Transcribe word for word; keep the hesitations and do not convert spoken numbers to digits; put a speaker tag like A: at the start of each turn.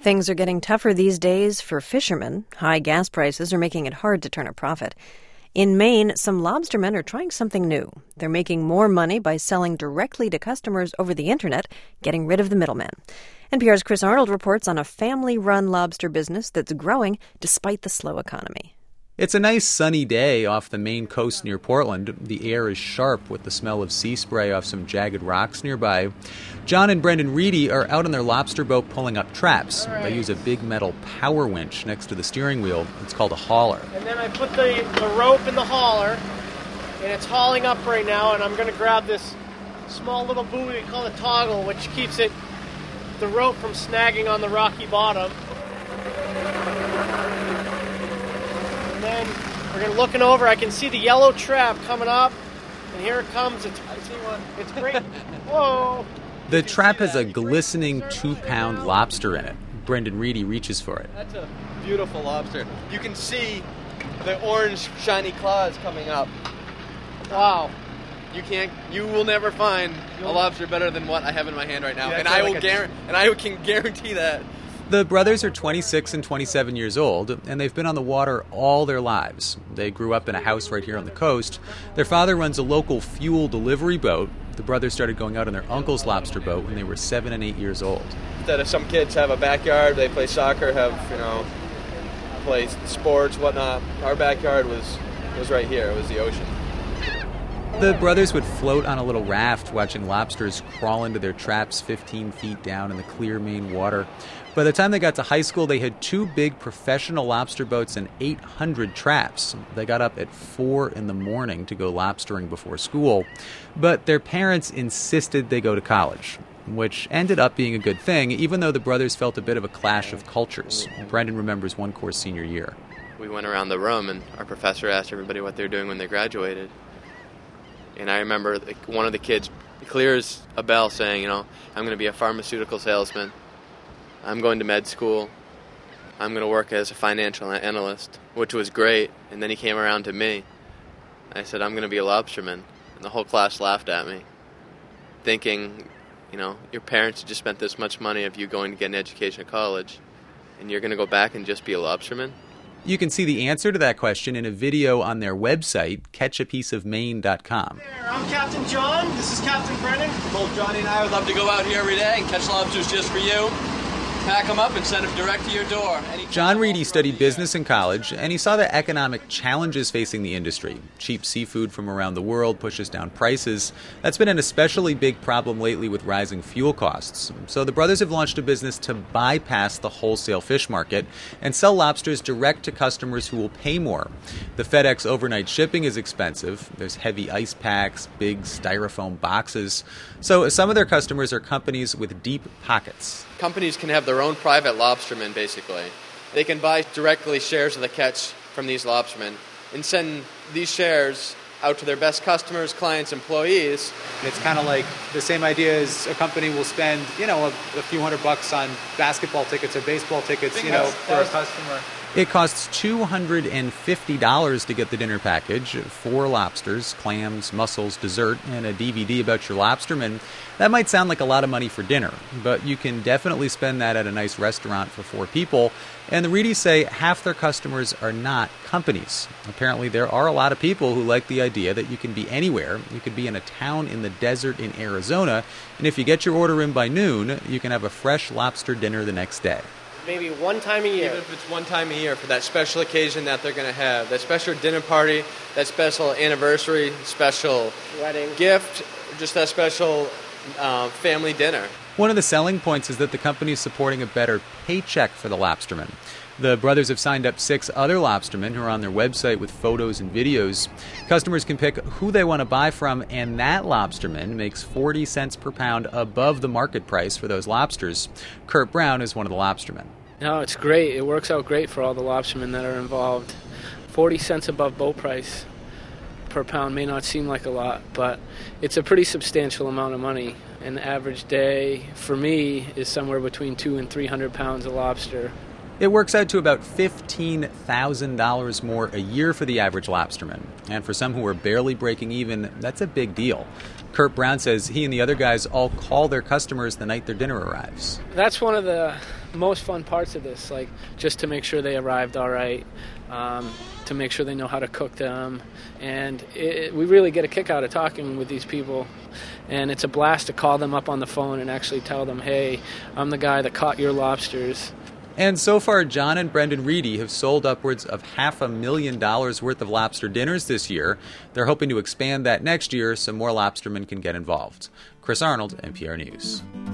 A: Things are getting tougher these days for fishermen. High gas prices are making it hard to turn a profit. In Maine, some lobstermen are trying something new. They're making more money by selling directly to customers over the internet, getting rid of the middlemen. N P R's Chris Arnold reports on a family-run lobster business that's growing despite the slow economy.
B: It's a nice sunny day off the Maine coast near Portland. The air is sharp with the smell of sea spray off some jagged rocks nearby. John and Brendan Reedy are out on their lobster boat pulling up traps. Right. They use a big metal power winch next to the steering wheel. It's called a hauler.
C: And then I put the, the rope in the hauler, and it's hauling up right now, and I'm going to grab this small little buoy we call a toggle, which keeps it the rope from snagging on the rocky bottom. And then we're going to looking over. I can see the yellow trap coming up, and here it comes. It's, I see one. It's great. Whoa!
B: The trap has a glistening two-pound lobster in it. Brendan Reedy reaches for it.
D: That's a beautiful lobster. You can see the orange, shiny claws coming up.
C: Wow.
D: You can't. You will never find a lobster better than what I have in my hand right now,
C: Yeah,
D: and I
C: like
D: will
C: a-
D: guarantee. And I can guarantee that.
B: The brothers are twenty-six and twenty-seven years old, and they've been on the water all their lives. They grew up in a house right here on the coast. Their father runs a local fuel delivery boat. The brothers started going out on their uncle's lobster boat when they were seven and eight years old.
D: Instead of some kids have a backyard, they play soccer, have you know, play sports, whatnot. Our backyard was was right here. It was the ocean.
B: The brothers would float on a little raft watching lobsters crawl into their traps fifteen feet down in the clear Maine water. By the time they got to high school, they had two big professional lobster boats and eight hundred traps. They got up at four in the morning to go lobstering before school. But their parents insisted they go to college, which ended up being a good thing, even though the brothers felt a bit of a clash of cultures. Brendan remembers one course senior year.
D: We went around the room, and our professor asked everybody what they were doing when they graduated. And I remember one of the kids clear as a bell saying, you know, I'm going to be a pharmaceutical salesman. I'm going to med school. I'm going to work as a financial analyst, which was great. And then he came around to me. I said, I'm going to be a lobsterman. And the whole class laughed at me, thinking, you know, your parents just spent this much money of you going to get an education at college, and you're going to go back and just be a lobsterman?
B: You can see the answer to that question in a video on their website, catch a piece of maine dot com.
C: I'm Captain John. This is Captain Brennan.
E: Both Johnny and I would love to go out here every day and catch lobsters just for you. Pack them up and send them direct to your door. Any
B: John Reedy studied business in college, and he saw the economic challenges facing the industry. Cheap seafood from around the world pushes down prices. That's been an especially big problem lately with rising fuel costs. So the brothers have launched a business to bypass the wholesale fish market and sell lobsters direct to customers who will pay more. The FedEx overnight shipping is expensive. There's heavy ice packs, big styrofoam boxes. So some of their customers are companies with deep pockets.
D: Companies can have their own private lobstermen, basically. They can buy directly shares of the catch from these lobstermen and send these shares out to their best customers, clients, employees.
F: It's kind of like the same idea as a company will spend, you know, a, a few hundred bucks on basketball tickets or baseball tickets, you know, for a customer.
B: It costs two hundred fifty dollars to get the dinner package, four lobsters, clams, mussels, dessert, and a D V D about your lobsterman. That might sound like a lot of money for dinner, but you can definitely spend that at a nice restaurant for four people. And the Reedys say half their customers are not companies. Apparently there are a lot of people who like the idea that you can be anywhere. You could be in a town in the desert in Arizona, and if you get your order in by noon, you can have a fresh lobster dinner the next day.
C: Maybe one time a year.
D: Even if it's one time a year for that special occasion that they're going to have, that special dinner party, that special anniversary, special
C: Wedding.
D: gift, just that special uh, family dinner.
B: One of the selling points is that the company is supporting a better paycheck for the lobstermen. The brothers have signed up six other lobstermen who are on their website with photos and videos. Customers can pick who they want to buy from, and that lobsterman makes forty cents per pound above the market price for those lobsters. Kurt Brown is one of the lobstermen.
G: No, it's great. It works out great for all the lobstermen that are involved. forty cents above boat price per pound may not seem like a lot, but it's a pretty substantial amount of money. An average day for me is somewhere between two and three hundred pounds of lobster.
B: It works out to about fifteen thousand dollars more a year for the average lobsterman. And for some who are barely breaking even, that's a big deal. Kurt Brown says he and the other guys all call their customers the night their dinner arrives.
G: That's one of the most fun parts of this, like just to make sure they arrived all right, um, to make sure they know how to cook them. And it, we really get a kick out of talking with these people. And it's a blast to call them up on the phone and actually tell them, hey, I'm the guy that caught your lobsters.
B: And so far, John and Brendan Reedy have sold upwards of half a million dollars worth of lobster dinners this year. They're hoping to expand that next year so more lobstermen can get involved. Chris Arnold, N P R News.